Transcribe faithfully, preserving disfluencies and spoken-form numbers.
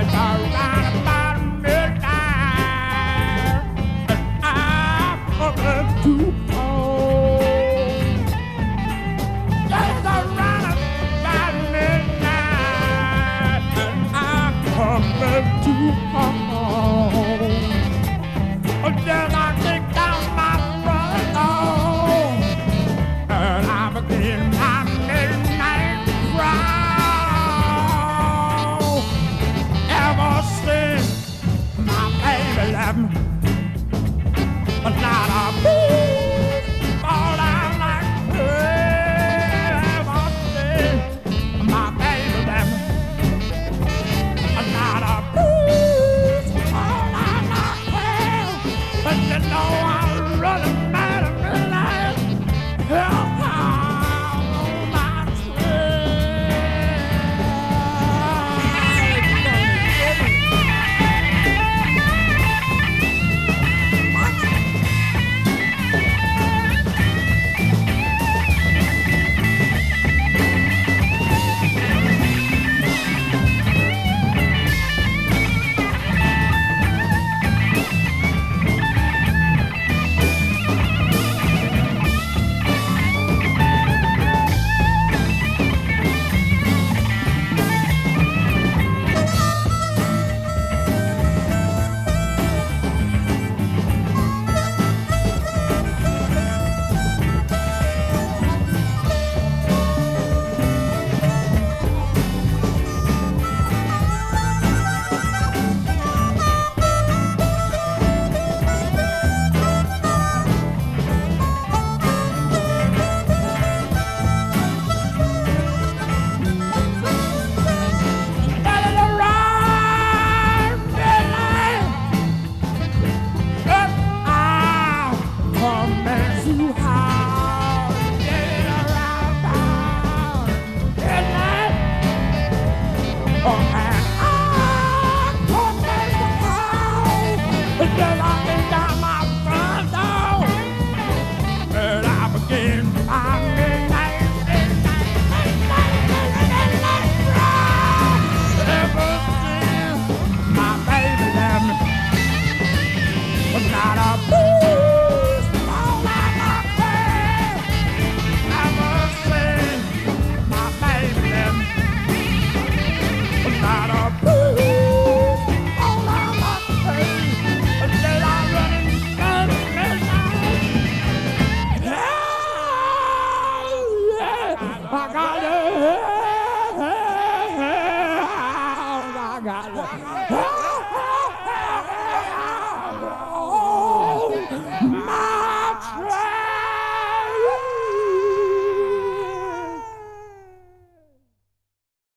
around about midnight, and I'm coming to home. It's around about midnight, and I'm coming to home. Then I take down my front door, and I begin my midnight crawl. Ever since my baby left me, but not a